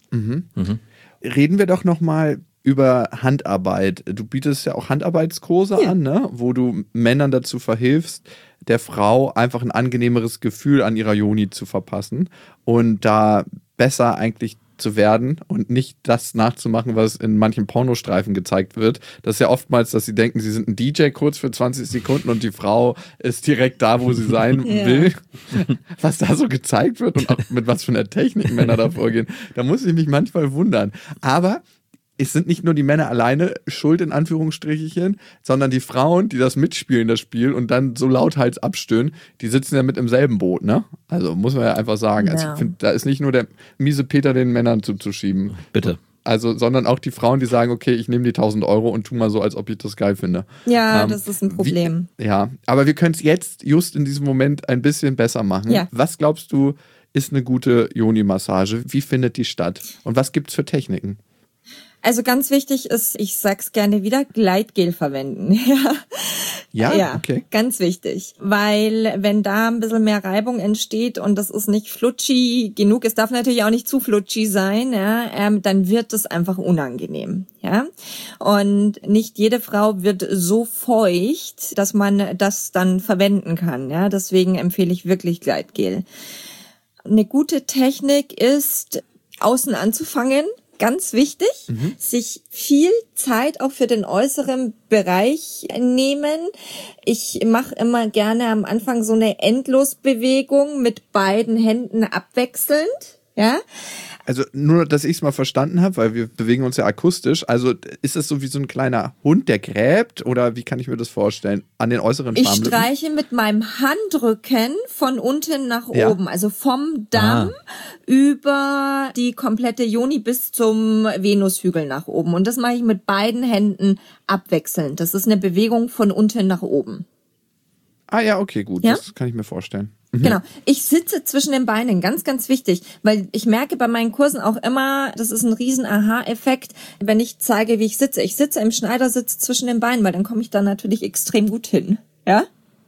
Reden wir doch nochmal über Handarbeit. Du bietest ja auch Handarbeitskurse an, ne? Wo du Männern dazu verhilfst, der Frau einfach ein angenehmeres Gefühl an ihrer Yoni zu verpassen und da besser eigentlich zu werden und nicht das nachzumachen, was in manchen Pornostreifen gezeigt wird. Das ist ja oftmals, dass sie denken, sie sind ein DJ kurz für 20 Sekunden und die Frau ist direkt da, wo sie sein will. Was da so gezeigt wird und auch mit was für einer Technik Männer da vorgehen, da muss ich mich manchmal wundern. Aber es sind nicht nur die Männer alleine schuld, in Anführungsstrichen, sondern die Frauen, die das mitspielen, das Spiel, und dann so lauthals abstöhnen, die sitzen ja mit im selben Boot, ne? Also muss man ja einfach sagen. Also ich finde, da ist nicht nur der miese Peter den Männern zuzuschieben. Bitte. Also, sondern auch die Frauen, die sagen, okay, ich nehme die 1.000 Euro und tu mal so, als ob ich das geil finde. Ja, das ist ein Problem. Aber wir können es jetzt, just in diesem Moment, ein bisschen besser machen. Ja. Was glaubst du, ist eine gute Yoni-Massage? Wie findet die statt? Und was gibt's für Techniken? Also ganz wichtig ist, ich sag's gerne wieder, Gleitgel verwenden. Ja, okay. Ganz wichtig. Weil wenn da ein bisschen mehr Reibung entsteht und das ist nicht flutschi genug, es darf natürlich auch nicht zu flutschi sein, dann wird es einfach unangenehm. Ja. Und nicht jede Frau wird so feucht, dass man das dann verwenden kann. Ja. Deswegen empfehle ich wirklich Gleitgel. Eine gute Technik ist, außen anzufangen. Ganz wichtig, sich viel Zeit auch für den äußeren Bereich nehmen. Ich mache immer gerne am Anfang so eine Endlosbewegung mit beiden Händen abwechselnd, ja. Also nur, dass ich es mal verstanden habe, weil wir bewegen uns ja akustisch. Also ist das so wie so ein kleiner Hund, der gräbt? Oder wie kann ich mir das vorstellen? An den äußeren Schamlippen? Ich streiche mit meinem Handrücken von unten nach oben. Also vom Damm über die komplette Yoni bis zum Venushügel nach oben. Und das mache ich mit beiden Händen abwechselnd. Das ist eine Bewegung von unten nach oben. Ah ja, okay, gut. Ja? Das kann ich mir vorstellen. Genau. Ich sitze zwischen den Beinen, ganz, ganz wichtig, weil ich merke bei meinen Kursen auch immer, das ist ein riesen Aha-Effekt, wenn ich zeige, wie ich sitze. Ich sitze im Schneidersitz zwischen den Beinen, weil dann komme ich da natürlich extrem gut hin. Ja?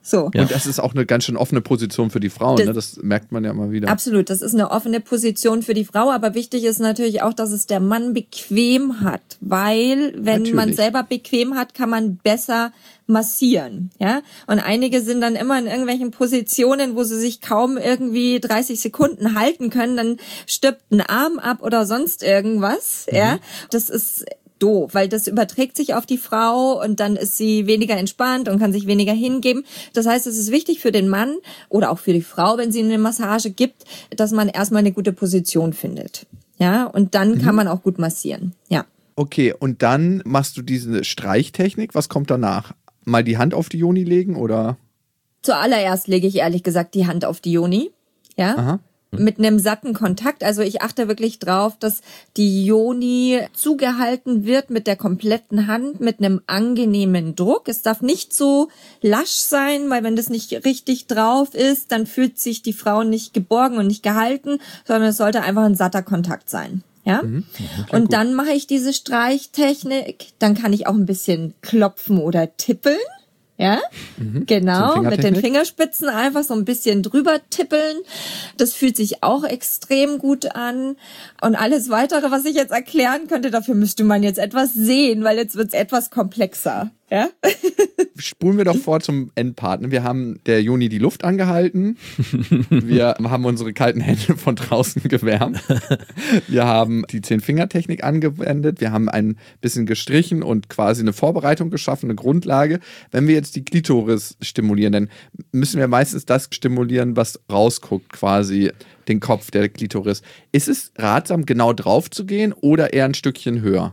So. Ja. Und das ist auch eine ganz schön offene Position für die Frauen, ne? Das merkt man ja immer wieder. Absolut, das ist eine offene Position für die Frau, aber wichtig ist natürlich auch, dass es der Mann bequem hat, weil wenn man selber bequem hat, kann man besser massieren, ja? Und einige sind dann immer in irgendwelchen Positionen, wo sie sich kaum irgendwie 30 Sekunden halten können, dann stirbt ein Arm ab oder sonst irgendwas, ja? Das ist doof, weil das überträgt sich auf die Frau und dann ist sie weniger entspannt und kann sich weniger hingeben. Das heißt, es ist wichtig für den Mann oder auch für die Frau, wenn sie eine Massage gibt, dass man erstmal eine gute Position findet. Ja, und dann kann man auch gut massieren. Ja. Okay, und dann machst du diese Streichtechnik. Was kommt danach? Mal die Hand auf die Joni legen oder? Zuallererst lege ich ehrlich gesagt die Hand auf die Joni. Ja. Aha. Mit einem satten Kontakt. Also ich achte wirklich drauf, dass die Joni zugehalten wird mit der kompletten Hand, mit einem angenehmen Druck. Es darf nicht so lasch sein, weil wenn das nicht richtig drauf ist, dann fühlt sich die Frau nicht geborgen und nicht gehalten, sondern es sollte einfach ein satter Kontakt sein. Ja? Und dann mache ich diese Streichtechnik. Dann kann ich auch ein bisschen klopfen oder tippeln. Ja, genau, mit den Fingerspitzen einfach so ein bisschen drüber tippeln. Das fühlt sich auch extrem gut an. Und alles Weitere, was ich jetzt erklären könnte, dafür müsste man jetzt etwas sehen, weil jetzt wird's etwas komplexer. Ja? Spulen wir doch vor zum Endpart. Wir haben der Joni die Luft angehalten. Wir haben unsere kalten Hände von draußen gewärmt. Wir haben die 10-Finger-Technik angewendet. Wir haben ein bisschen gestrichen und quasi eine Vorbereitung geschaffen, eine Grundlage. Wenn wir jetzt die Klitoris stimulieren, dann müssen wir meistens das stimulieren, was rausguckt, quasi den Kopf der Klitoris. Ist es ratsam, genau drauf zu gehen oder eher ein Stückchen höher?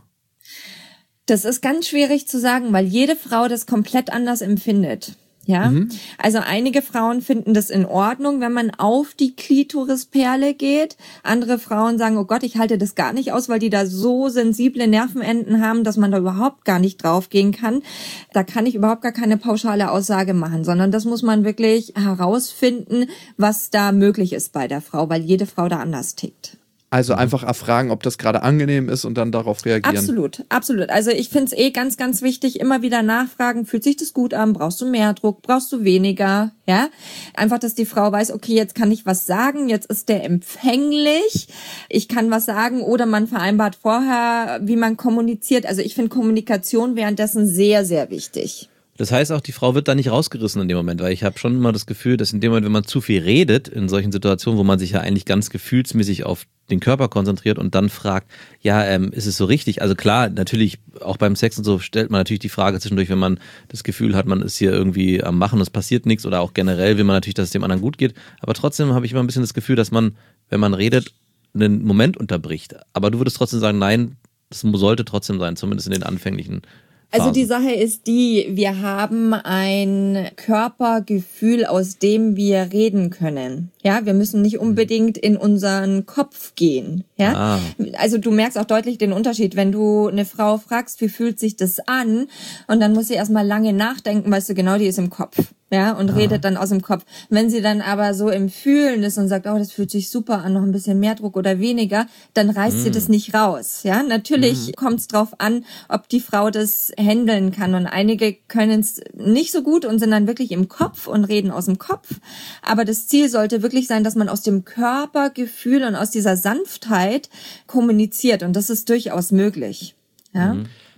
Das ist ganz schwierig zu sagen, weil jede Frau das komplett anders empfindet. Ja, also einige Frauen finden das in Ordnung, wenn man auf die Klitorisperle geht. Andere Frauen sagen, oh Gott, ich halte das gar nicht aus, weil die da so sensible Nervenenden haben, dass man da überhaupt gar nicht draufgehen kann. Da kann ich überhaupt gar keine pauschale Aussage machen, sondern das muss man wirklich herausfinden, was da möglich ist bei der Frau, weil jede Frau da anders tickt. Also einfach erfragen, ob das gerade angenehm ist und dann darauf reagieren. Absolut, absolut. Also ich finde es ganz, ganz wichtig, immer wieder nachfragen, fühlt sich das gut an, brauchst du mehr Druck, brauchst du weniger, ja? Einfach, dass die Frau weiß, okay, jetzt kann ich was sagen, jetzt ist der empfänglich, ich kann was sagen oder man vereinbart vorher, wie man kommuniziert. Also ich finde Kommunikation währenddessen sehr, sehr wichtig. Das heißt auch, die Frau wird da nicht rausgerissen in dem Moment, weil ich habe schon immer das Gefühl, dass in dem Moment, wenn man zu viel redet, in solchen Situationen, wo man sich ja eigentlich ganz gefühlsmäßig auf den Körper konzentriert und dann fragt, ja, ist es so richtig? Also klar, natürlich, auch beim Sex und so stellt man natürlich die Frage zwischendurch, wenn man das Gefühl hat, man ist hier irgendwie am Machen, es passiert nichts oder auch generell will man natürlich, dass es dem anderen gut geht, aber trotzdem habe ich immer ein bisschen das Gefühl, dass man, wenn man redet, einen Moment unterbricht. Aber du würdest trotzdem sagen, nein, das sollte trotzdem sein, zumindest in den anfänglichen Also die Sache ist die, wir haben ein Körpergefühl, aus dem wir reden können. Ja, wir müssen nicht unbedingt in unseren Kopf gehen. Ja, also du merkst auch deutlich den Unterschied, wenn du eine Frau fragst, wie fühlt sich das an? Und dann muss sie erstmal lange nachdenken, weißt du genau, die ist im Kopf. Ja, und redet dann aus dem Kopf. Wenn sie dann aber so im Fühlen ist und sagt, oh, das fühlt sich super an, noch ein bisschen mehr Druck oder weniger, dann reißt sie das nicht raus. Ja, natürlich kommt es drauf an, ob die Frau das handeln kann. Und einige können es nicht so gut und sind dann wirklich im Kopf und reden aus dem Kopf. Aber das Ziel sollte wirklich sein, dass man aus dem Körpergefühl und aus dieser Sanftheit kommuniziert. Und das ist durchaus möglich. Ja.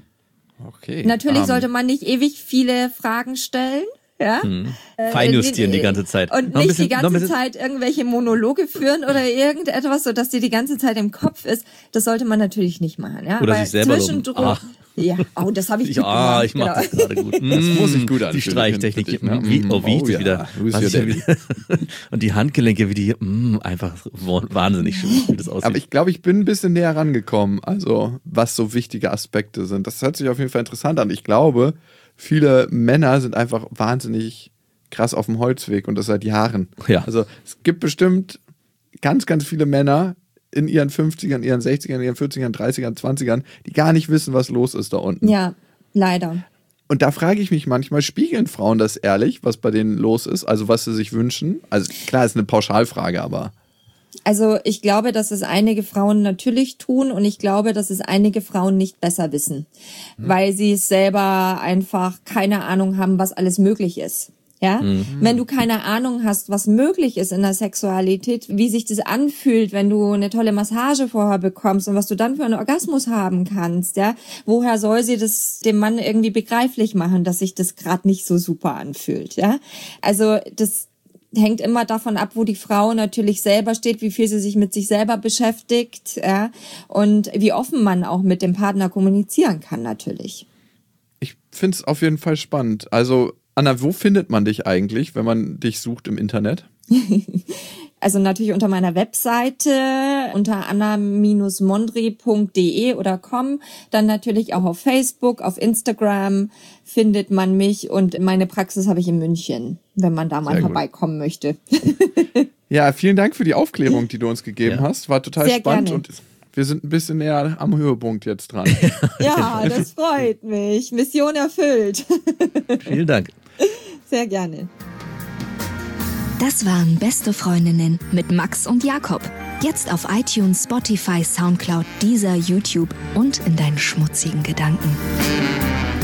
Okay. Natürlich sollte man nicht ewig viele Fragen stellen. Ja? Feinjustieren die ganze Zeit. Und nicht die ganze Zeit irgendwelche Monologe führen oder irgendetwas, sodass die ganze Zeit im Kopf ist. Das sollte man natürlich nicht machen. Ja? Oder sich selber zwischendurch. Ja, oh, das habe ich gut gemacht. Ich mache das gerade gut. Das muss ich gut anfühlen. Die Streichtechnik. Wie ich die wieder. Und die Handgelenke, wie die einfach wahnsinnig schön, wie das aussieht. Aber ich glaube, ich bin ein bisschen näher rangekommen, also was so wichtige Aspekte sind. Das hört sich auf jeden Fall interessant an. Ich glaube, viele Männer sind einfach wahnsinnig krass auf dem Holzweg und das seit Jahren. Ja. Also es gibt bestimmt ganz, ganz viele Männer in ihren 50ern, ihren 60ern, ihren 40ern, 30ern, 20ern, die gar nicht wissen, was los ist da unten. Ja, leider. Und da frage ich mich manchmal, spiegeln Frauen das ehrlich, was bei denen los ist? Also was sie sich wünschen? Also klar, ist eine Pauschalfrage, aber... Also ich glaube, dass es einige Frauen natürlich tun und ich glaube, dass es einige Frauen nicht besser wissen, weil sie es selber einfach keine Ahnung haben, was alles möglich ist. Ja, wenn du keine Ahnung hast, was möglich ist in der Sexualität, wie sich das anfühlt, wenn du eine tolle Massage vorher bekommst und was du dann für einen Orgasmus haben kannst, ja, woher soll sie das dem Mann irgendwie begreiflich machen, dass sich das gerade nicht so super anfühlt, ja? Also das hängt immer davon ab, wo die Frau natürlich selber steht, wie viel sie sich mit sich selber beschäftigt, ja, und wie offen man auch mit dem Partner kommunizieren kann natürlich. Ich finde es auf jeden Fall spannend. Also Anna, wo findet man dich eigentlich, wenn man dich sucht im Internet? Also natürlich unter meiner Webseite, unter anna-mondri.de oder com. Dann natürlich auch auf Facebook, auf Instagram findet man mich. Und meine Praxis habe ich in München, wenn man da mal vorbeikommen möchte. Ja, vielen Dank für die Aufklärung, die du uns gegeben hast. War total sehr spannend gerne. Und wir sind ein bisschen näher am Höhepunkt jetzt dran. Ja, das freut mich. Mission erfüllt. Vielen Dank. Sehr gerne. Das waren Beste Freundinnen mit Max und Jakob. Jetzt auf iTunes, Spotify, Soundcloud, Deezer, YouTube und in deinen schmutzigen Gedanken.